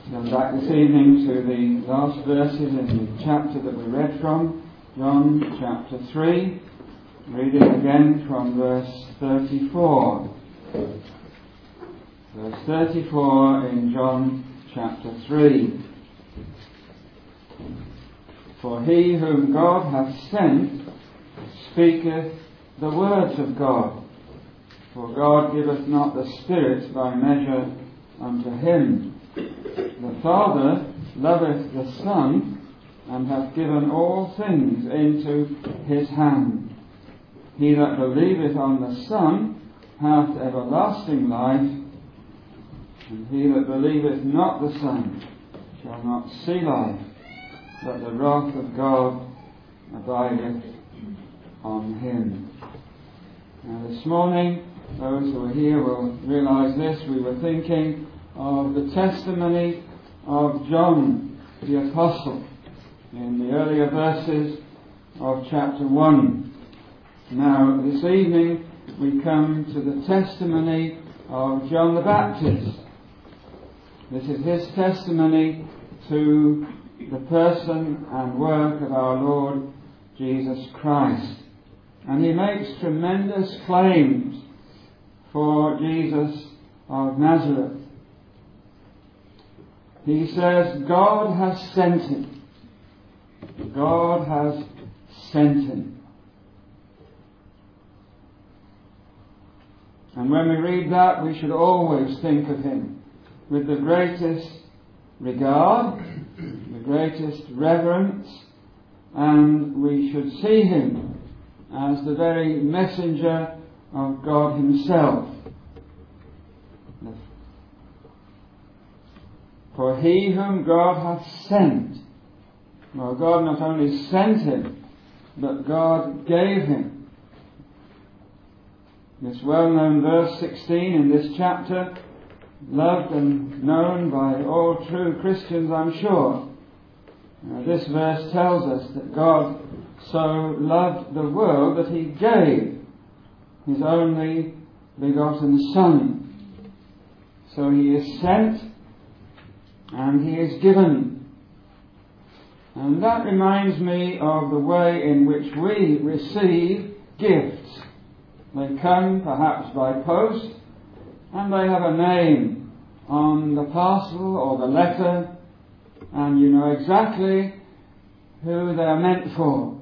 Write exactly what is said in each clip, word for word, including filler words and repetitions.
Come back this evening to the last verses in the chapter that we read from, John chapter three, reading again from verse thirty-four. Verse thirty-four in John chapter three. For he whom God hath sent speaketh the words of God. For God giveth not the Spirit by measure unto him. The Father loveth the Son, and hath given all things into his hand. He that believeth on the Son hath everlasting life, and he that believeth not the Son shall not see life, but the wrath of God abideth on him. Now this morning, those who are here will realise this. We were thinking of the testimony of John the Apostle in the earlier verses of chapter one. Now this evening we come to the testimony of John the Baptist. This is his testimony to the person and work of our Lord Jesus Christ. And he makes tremendous claims for Jesus of Nazareth. He says, God has sent him. God has sent him. And when we read that, we should always think of him with the greatest regard, the greatest reverence, and we should see him as the very messenger of God himself. For he whom God hath sent, well, God not only sent him, but God gave him. This well-known verse sixteen in this chapter, loved and known by all true Christians, I'm sure. Now, this verse tells us that God so loved the world that he gave his only begotten Son. So he is sent and he is given. And that reminds me of the way in which we receive gifts. They come perhaps by post, and they have a name on the parcel or the letter, and you know exactly who they are meant for.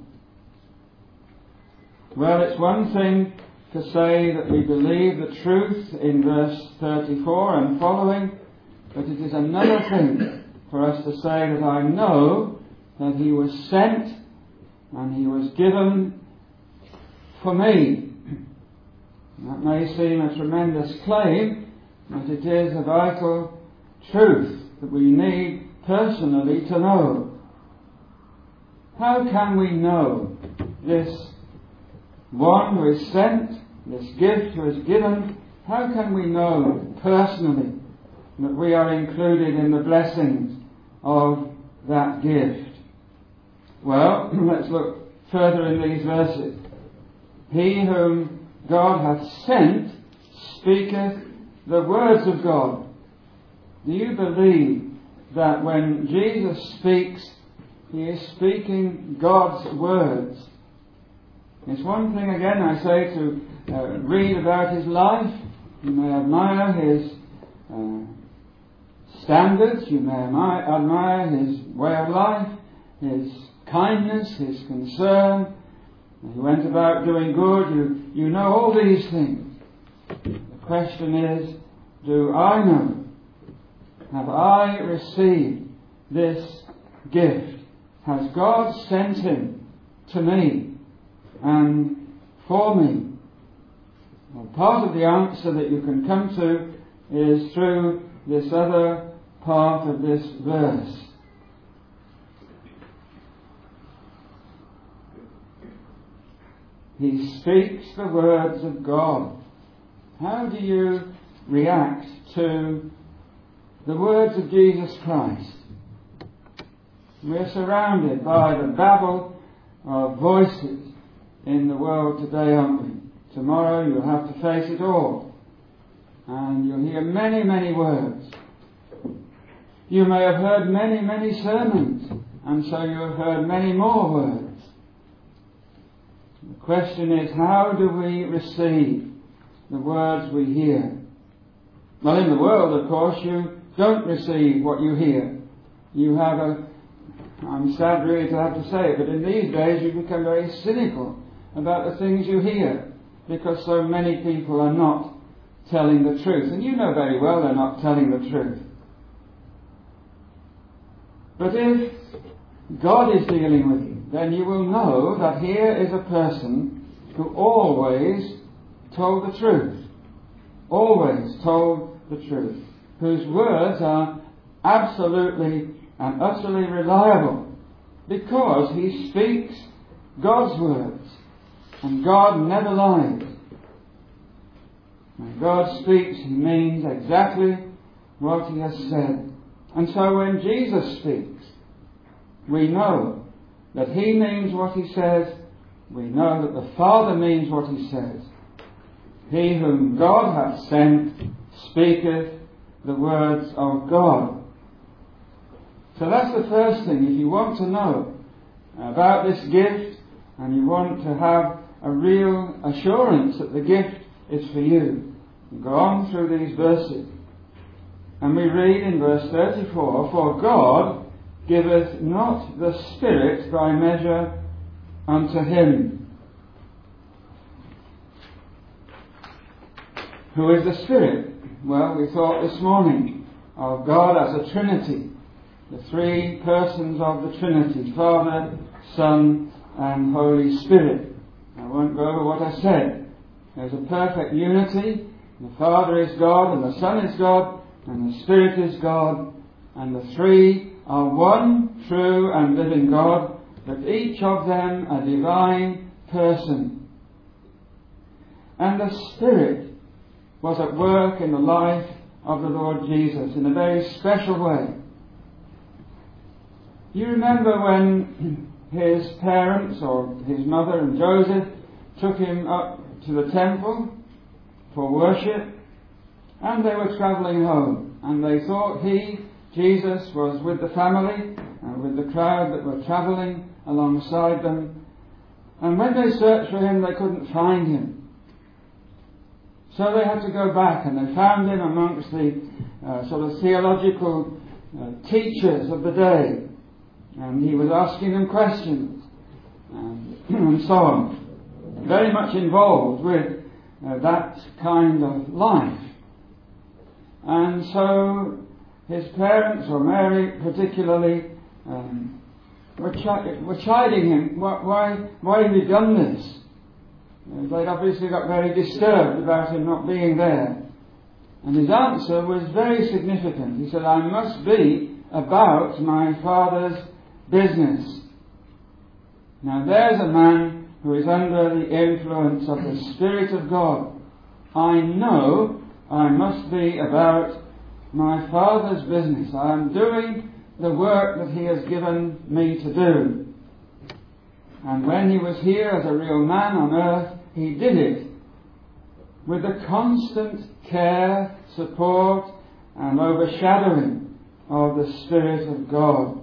Well, it's one thing to say that we believe the truth in verse thirty-four and following, but it is another thing for us to say that I know that he was sent and he was given for me. That may seem a tremendous claim, but it is a vital truth that we need personally to know. How can we know this one who is sent, this gift who is given? How can we know personally that we are included in the blessings of that gift? Well, let's look further in these verses. He whom God hath sent speaketh the words of God. Do you believe that when Jesus speaks, he is speaking God's words? It's one thing, again, I say, to uh, read about his life. You may admire his uh, standards, you may admire his way of life, his kindness, his concern. He went about doing good. You, you know all these things. The question is, do I know? Have I received this gift? Has God sent him to me and for me? Well, part of the answer that you can come to is through this other part of this verse. He speaks the words of God. How do you react to the words of Jesus Christ? We're surrounded by the babble of voices in the world today, aren't we? Tomorrow you'll have to face it all. And you'll hear many, many words. You may have heard many, many sermons, and so you have heard many more words. The question is, how do we receive the words we hear? Well, in the world, of course, you don't receive what you hear. You have a, I'm sad really to have to say it, but in these days you become very cynical about the things you hear, because so many people are not telling the truth. And you know very well they're not telling the truth. But if God is dealing with you, then you will know that here is a person who always told the truth. Always told the truth. Whose words are absolutely and utterly reliable, because he speaks God's words, and God never lies. When God speaks, he means exactly what he has said. And so when Jesus speaks, we know that he means what he says. We know that the Father means what he says. He whom God hath sent speaketh the words of God. So that's the first thing. If you want to know about this gift, and you want to have a real assurance that the gift is for you, you go on through these verses. And we read in verse thirty-four, For God giveth not the Spirit by measure unto him. Who is the Spirit? Well, we thought this morning of God as a Trinity. The three persons of the Trinity, Father, Son, and Holy Spirit. I won't go over what I said. There's a perfect unity. The Father is God, and the Son is God, and the Spirit is God, and the three are one true and living God, but each of them a divine person. And the Spirit was at work in the life of the Lord Jesus in a very special way. You remember when his parents, or his mother and Joseph, took him up to the temple for worship, and they were travelling home, and they thought he, Jesus, was with the family and with the crowd that were travelling alongside them, and when they searched for him they couldn't find him. So they had to go back, and they found him amongst the uh, sort of theological uh, teachers of the day, and he was asking them questions and, and so on. Very much involved with uh, that kind of life. And so his parents, or Mary particularly, um, were, ch- were chiding him. Why, why, why have you done this? Uh, they'd obviously got very disturbed about him not being there. And his answer was very significant. He said, I must be about my Father's business. Now there's a man who is under the influence of the Spirit of God. I know I must be about my Father's business. I am doing the work that he has given me to do. And when he was here as a real man on earth, he did it with the constant care, support, and overshadowing of the Spirit of God.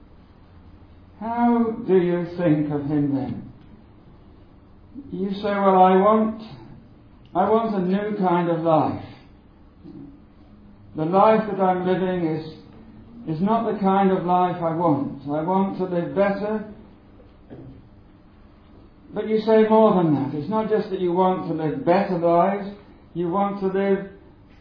How do you think of him then? You say, well, I want, I want a new kind of life. The life that I'm living is, is not the kind of life I want. I want to live better. But you say more than that. It's not just that you want to live better lives. You want to live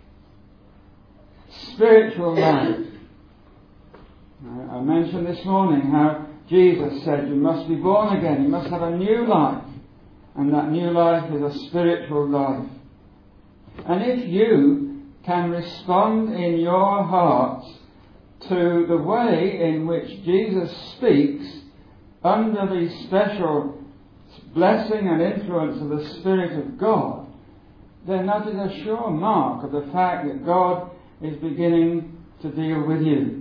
spiritual lives. I, I mentioned this morning how Jesus said you must be born again. You must have a new life. And that new life is a spiritual life. And if you can respond in your hearts to the way in which Jesus speaks under the special blessing and influence of the Spirit of God, then that is a sure mark of the fact that God is beginning to deal with you.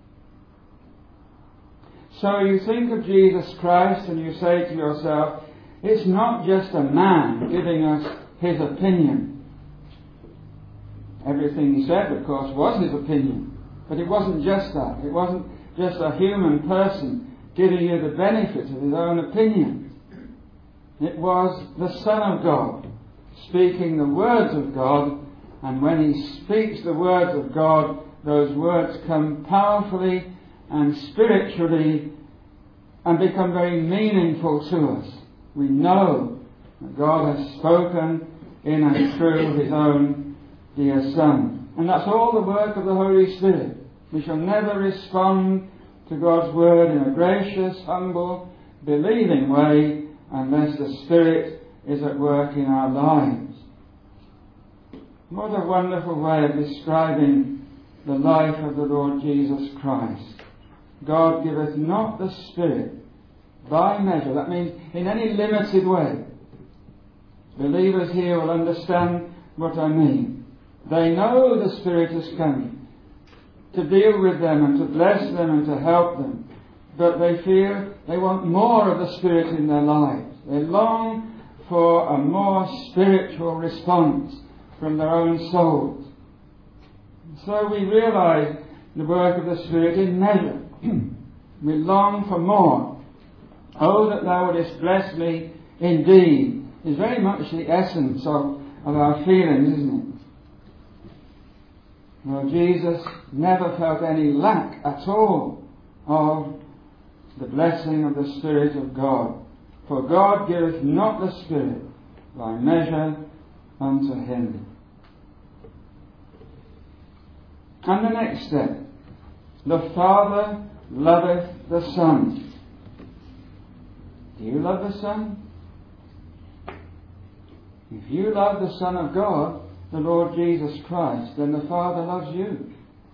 So you think of Jesus Christ and you say to yourself, it's not just a man giving us his opinion. Everything he said, of course, was his opinion. But it wasn't just that. It wasn't just a human person giving you the benefit of his own opinion. It was the Son of God speaking the words of God, and when he speaks the words of God, those words come powerfully and spiritually and become very meaningful to us. We know that God has spoken in and through his own dear Son. And that's all the work of the Holy Spirit. We shall never respond to God's word in a gracious, humble, believing way unless the Spirit is at work in our lives. What a wonderful way of describing the life of the Lord Jesus Christ. God giveth not the Spirit by measure. That means in any limited way. Believers here will understand what I mean. They know the Spirit is coming to deal with them and to bless them and to help them. But they feel they want more of the Spirit in their lives. They long for a more spiritual response from their own souls. So we realize the work of the Spirit in measure. We long for more. Oh, that thou wouldest bless me indeed, is very much the essence of, of our feelings, isn't it? Well, Jesus never felt any lack at all of the blessing of the Spirit of God. For God giveth not the Spirit by measure unto him. And the next step. The Father loveth the Son. Do you love the Son? If you love the Son of God, the Lord Jesus Christ, then the Father loves you.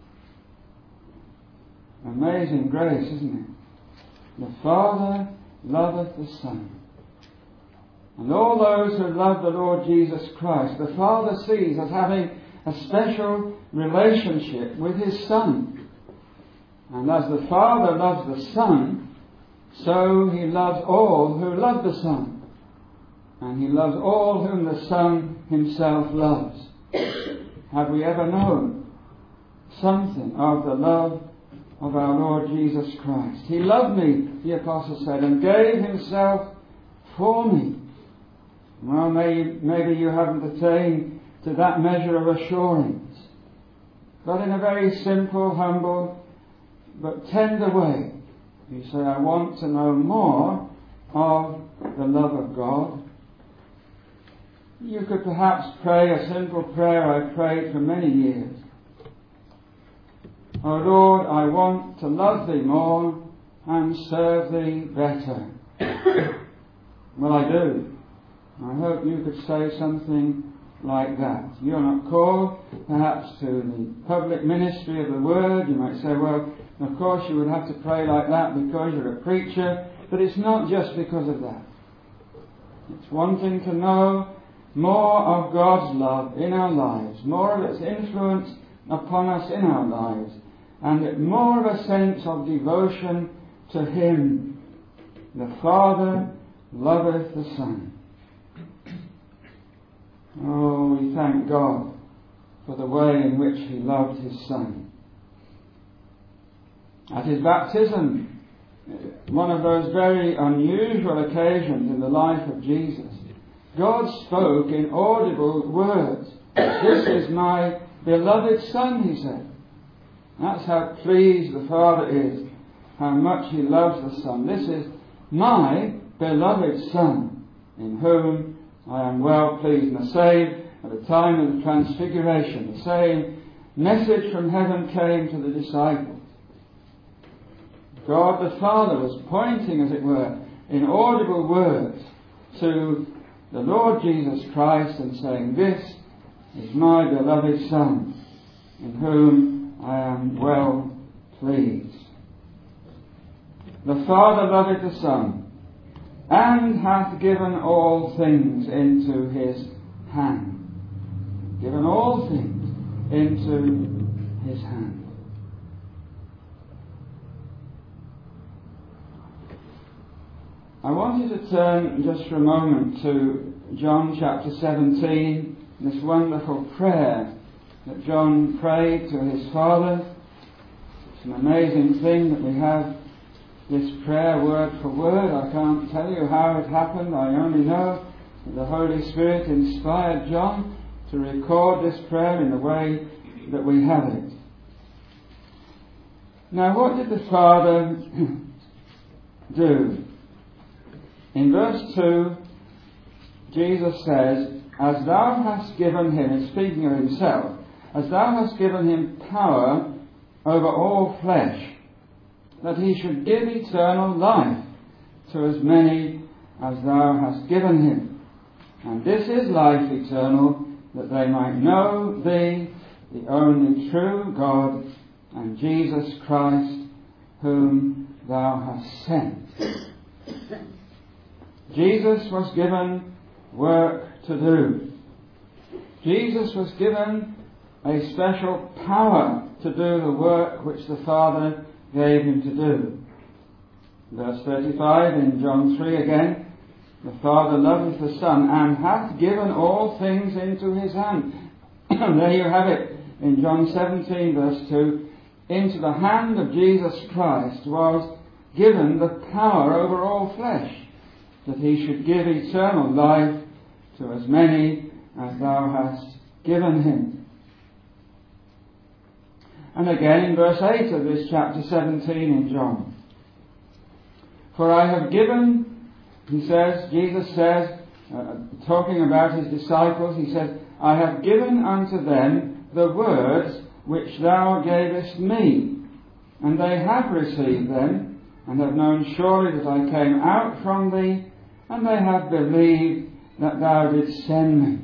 Amazing grace, isn't it? The Father loveth the Son. And all those who love the Lord Jesus Christ, the Father sees as having a special relationship with his Son. And as the Father loves the Son, so he loves all who love the Son. And he loves all whom the Son himself loves. Have we ever known something of the love of our Lord Jesus Christ? He loved me, the Apostle said, and gave himself for me. Well, may, maybe you haven't attained to that measure of assurance. But in a very simple, humble, but tender way, you say, I want to know more of the love of God. You could perhaps pray a simple prayer I prayed for many years. Oh Lord, I want to love thee more and serve thee better. Well, I do. I hope you could say something like that. You're not called perhaps to the public ministry of the Word. You might say, well, of course you would have to pray like that because you're a preacher. But it's not just because of that. It's wanting to know more of God's love in our lives, more of its influence upon us in our lives, and more of a sense of devotion to him. The Father loveth the Son. Oh, we thank God for the way in which he loved his Son. At his baptism, one of those very unusual occasions in the life of Jesus, God spoke in audible words. This is my beloved Son, he said. That's how pleased the Father is, how much he loves the Son. This is my beloved Son, in whom I am well pleased. And the same, at the time of the Transfiguration, the same message from heaven came to the disciples. God the Father was pointing, as it were, in audible words to the Lord Jesus Christ and saying, this is my beloved Son, in whom I am well pleased. The Father loveth the Son, and hath given all things into his hand. Given all things into his hand. I want you to turn just for a moment to John chapter seventeen, this wonderful prayer that John prayed to his Father. It's an amazing thing that we have this prayer word for word. I can't tell you how it happened. I only know that the Holy Spirit inspired John to record this prayer in the way that we have it. Now, what did the Father do? In verse two, Jesus says, "As thou hast given him," and speaking of himself, "as thou hast given him power over all flesh, that he should give eternal life to as many as thou hast given him. And this is life eternal, that they might know thee, the only true God, and Jesus Christ, whom thou hast sent." Jesus was given work to do. Jesus was given a special power to do the work which the Father gave him to do. Verse thirty-five in John three again, "The Father loveth the Son, and hath given all things into his hand." There you have it in John seventeen verse two. Into the hand of Jesus Christ was given the power over all flesh, that he should give eternal life to as many as thou hast given him. And again in verse eight of this chapter seventeen in John, "For I have given," he says, Jesus says, uh, talking about his disciples, he says, "I have given unto them the words which thou gavest me, and they have received them, and have known surely that I came out from thee, and they have believed that thou didst send me."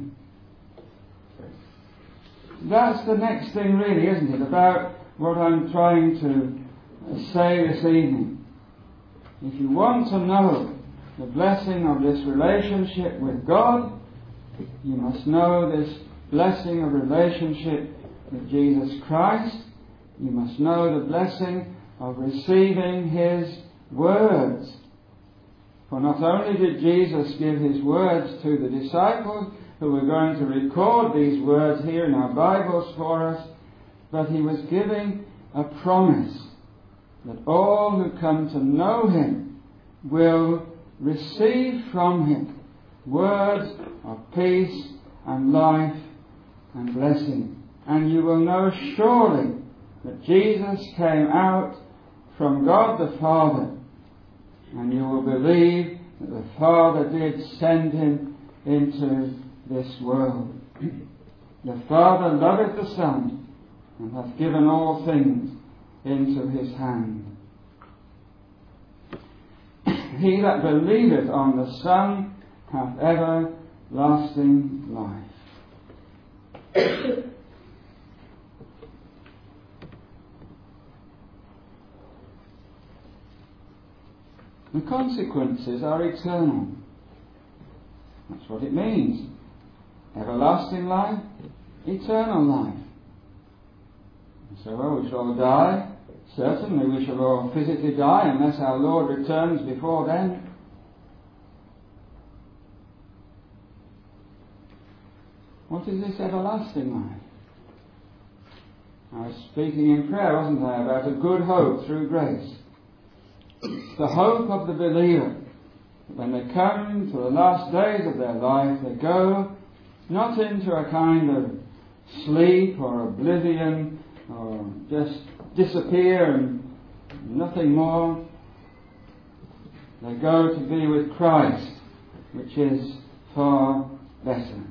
That's the next thing really, isn't it, about what I'm trying to say this evening. If you want to know the blessing of this relationship with God, you must know this blessing of relationship with Jesus Christ. You must know the blessing of receiving his words. For not only did Jesus give his words to the disciples, who were going to record these words here in our Bibles for us, but he was giving a promise that all who come to know him will receive from him words of peace and life and blessing. And you will know surely that Jesus came out from God the Father, and you will believe that the Father did send him into this world. The Father loveth the Son, and hath given all things into his hand. He that believeth on the Son hath everlasting life. The consequences are eternal. That's what it means. Everlasting life, eternal life. So, well, we shall die. Certainly we shall all physically die unless our Lord returns before then. What is this everlasting life? I was speaking in prayer, wasn't I, about a good hope through grace. The hope of the believer. When they come to the last days of their life, they go not into a kind of sleep or oblivion or just disappear and nothing more. They go to be with Christ, which is far better.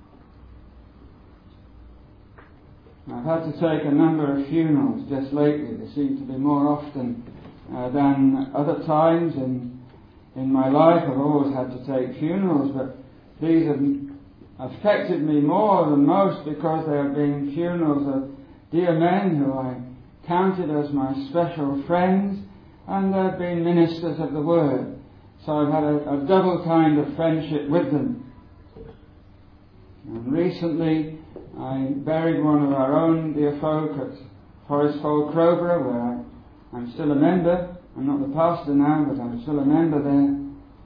I've had to take a number of funerals just lately. They seem to be more often uh, than other times in in my life. I've always had to take funerals, but these have affected me more than most because they have been funerals of dear men who I counted as my special friends, and they've been ministers of the Word. So I've had a, a double kind of friendship with them. And recently I buried one of our own dear folk at Forest Hall, Crowborough, where I, I'm still a member. I'm not the pastor now, but I'm still a member there.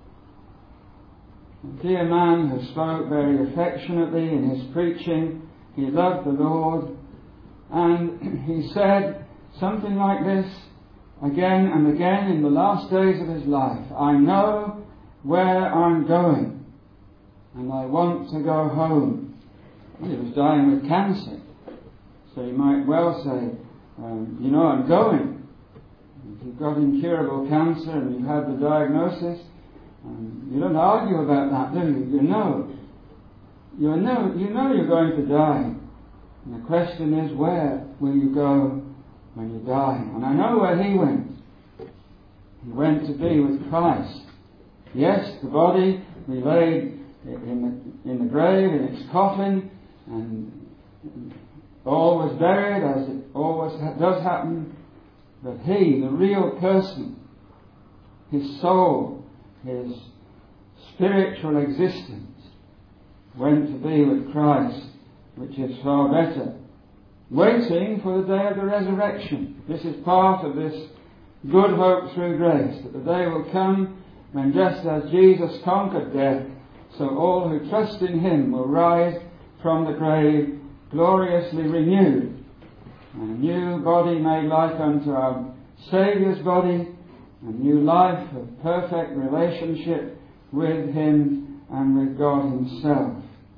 A dear man who spoke very affectionately in his preaching. He loved the Lord, and he said something like this again and again in the last days of his life. I know where I'm going, and I want to go home. Well, he was dying with cancer, so you might well say, um, you know, I'm going. If you've got incurable cancer and you've had the diagnosis, um, you don't argue about that, do you? You know. You know, you know you're going to die. And the question is, where will you go when you die? And I know where he went. He went to be with Christ. Yes, the body we laid in the, in the grave, in its coffin, and all was buried as it always ha- does happen. But he, the real person, his soul, his spiritual existence, went to be with Christ, which is far better, waiting for the day of the resurrection. This is part of this good hope through grace, that the day will come when, just as Jesus conquered death, so all who trust in him will rise from the grave gloriously renewed, and a new body made like unto our Saviour's body, a new life of perfect relationship with him and with God himself.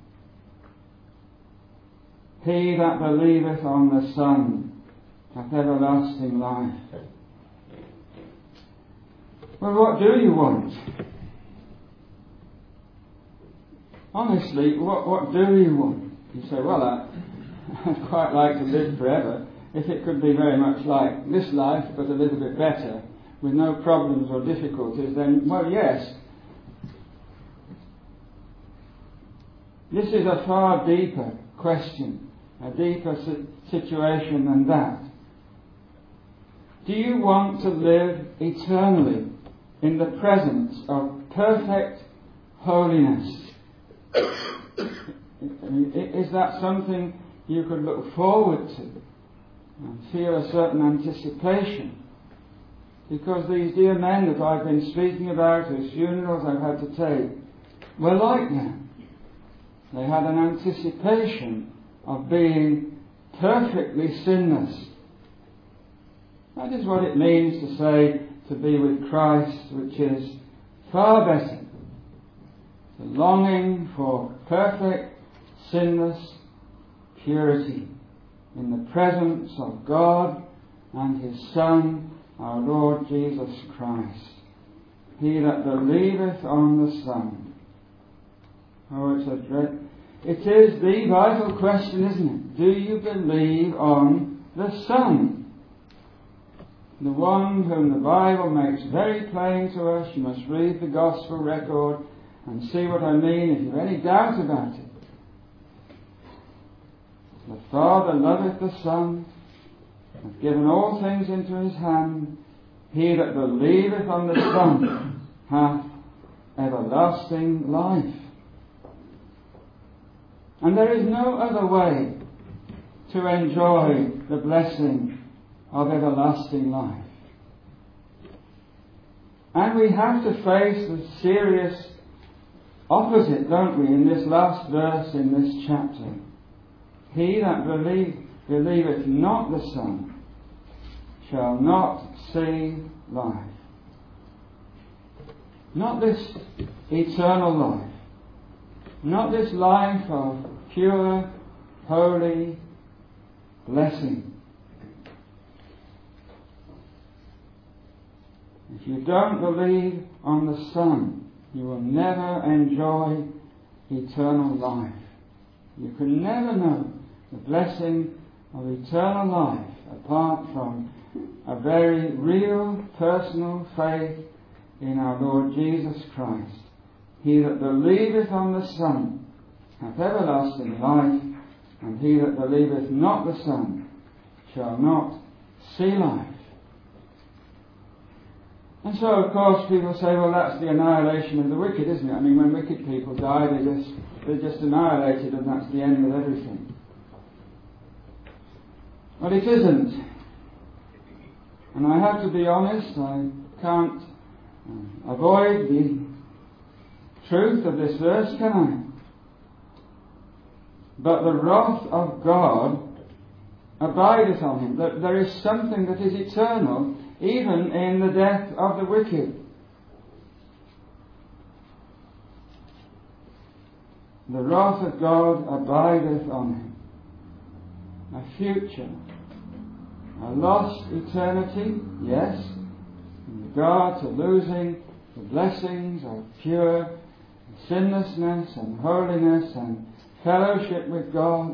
He that believeth on the Son hath everlasting life. Well, what do you want? Honestly, what, what do you want? You say, well, I, I'd quite like to live forever, if it could be very much like this life, but a little bit better, with no problems or difficulties, then, well, yes. This is a far deeper question, a deeper situation than that. Do you want to live eternally in the presence of perfect holiness? Is that something you could look forward to and feel a certain anticipation? Because these dear men that I've been speaking about, whose funerals I've had to take, were like that. They had an anticipation of being perfectly sinless. That is what it means to say to be with Christ, which is far better. The longing for perfect, sinless purity in the presence of God and his Son, our Lord Jesus Christ. He that believeth on the Son. Oh, it's a dread. It is the vital question, isn't it? Do you believe on the Son? The one whom the Bible makes very plain to us. You must read the Gospel record and see what I mean if you have any doubt about it. The Father loveth the Son, hath given all things into his hand. He that believeth on the Son hath everlasting life. And there is no other way to enjoy the blessing of everlasting life. And we have to face the serious opposite, don't we, in this last verse in this chapter. He that believe, believeth not the Son shall not see life. Not this eternal life. Not this life of pure, holy blessing. If you don't believe on the Son, you will never enjoy eternal life. You can never know the blessing of eternal life apart from a very real personal faith in our Lord Jesus Christ. He that believeth on the Son hath everlasting life, and he that believeth not the Son shall not see life. And so, of course, people say, well, that's the annihilation of the wicked, isn't it? I mean, when wicked people die, they just, they're just annihilated, and that's the end of everything. Well, it isn't. And I have to be honest, I can't avoid the truth of this verse, can I? But the wrath of God abideth on him. That there is something that is eternal, even in the death of the wicked. The wrath of God abideth on him. A future, a lost eternity, yes, in regard to losing the blessings of pure sinlessness and holiness and fellowship with God.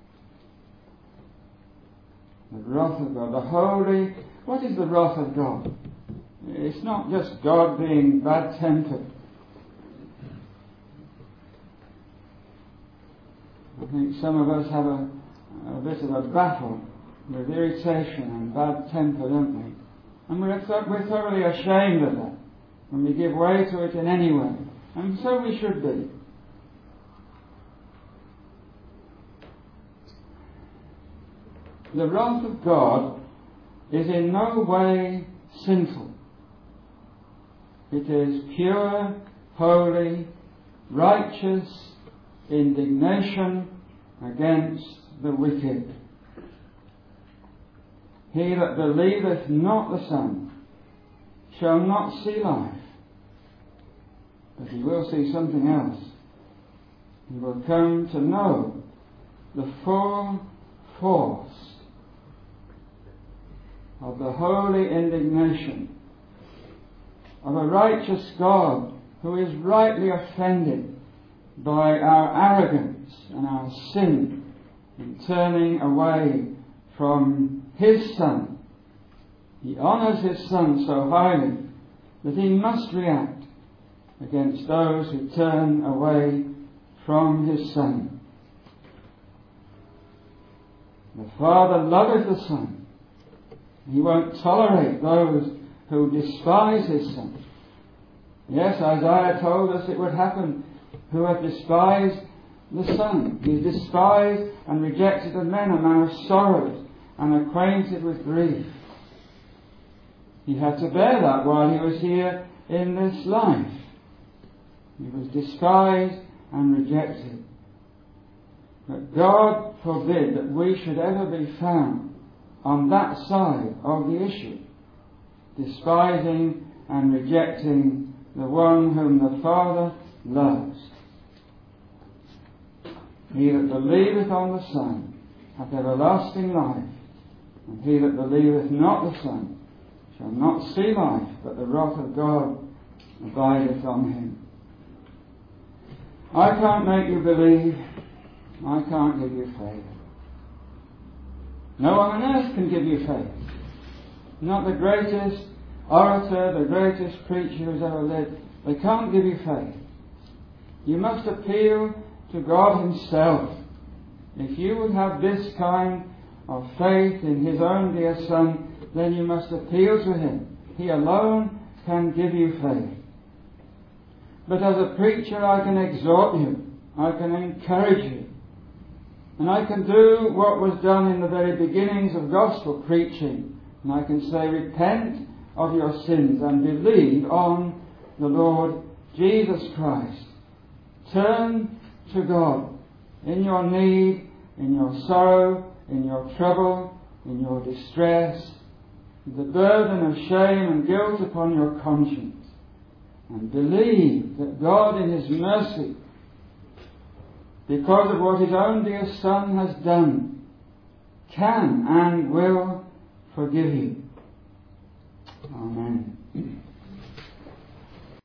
The wrath of God, the holy. What is the wrath of God? It's not just God being bad-tempered. I think some of us have a, a bit of a battle with irritation and bad temper, don't we? And we're, th- we're thoroughly ashamed of that when we give way to it in any way. And so we should be. The wrath of God is in no way sinful. It is pure, holy, righteous indignation against the wicked. He that believeth not the Son shall not see life, but he will see something else. He will come to know the full force of the holy indignation of a righteous God who is rightly offended by our arrogance and our sin in turning away from his Son. He honours his Son so highly that he must react against those who turn away from his Son. The Father loveth the Son. He won't tolerate those who despise his Son. Yes, Isaiah told us it would happen. Who have despised the Son. He is despised and rejected of men, a man of sorrows and acquainted with grief. He had to bear that while he was here in this life. He was despised and rejected. But God forbid that we should ever be found on that side of the issue, despising and rejecting the one whom the Father loves. He that believeth on the Son hath everlasting life, and he that believeth not the Son shall not see life, but the wrath of God abideth on him. I can't make you believe. I can't give you faith. No one on earth can give you faith. Not the greatest orator, the greatest preacher who's ever lived. They can't give you faith. You must appeal to God himself. If you would have this kind of faith in his own dear Son, then you must appeal to him. He alone can give you faith. But as a preacher, I can exhort you. I can encourage you. And I can do what was done in the very beginnings of gospel preaching. And I can say, repent of your sins and believe on the Lord Jesus Christ. Turn to God in your need, in your sorrow, in your trouble, in your distress, the burden of shame and guilt upon your conscience, and believe that God in his mercy, because of what his own dear Son has done, can and will forgive you. Amen.